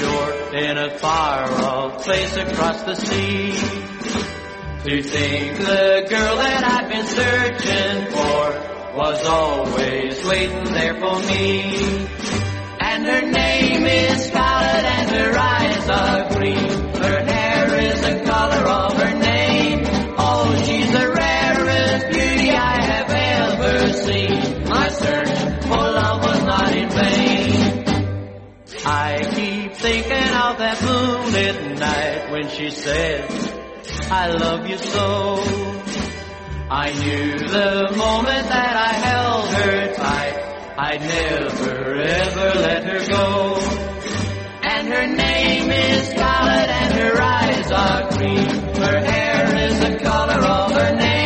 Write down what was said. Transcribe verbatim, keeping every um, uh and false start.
shore in a far-off place across the sea. To think the girl that I've been searching for was always waiting there for me. And her name is Scarlet and her eyes are green. Her hair is the color of her name. Oh, she's the rarest beauty I have ever seen. My search for love was not in vain. I keep thinking of that moonlit night when she said, I love you so. I knew the moment that I held her tight, I'd never ever let her go. And her name is Scarlet and her eyes are green. Her hair is the color of her name.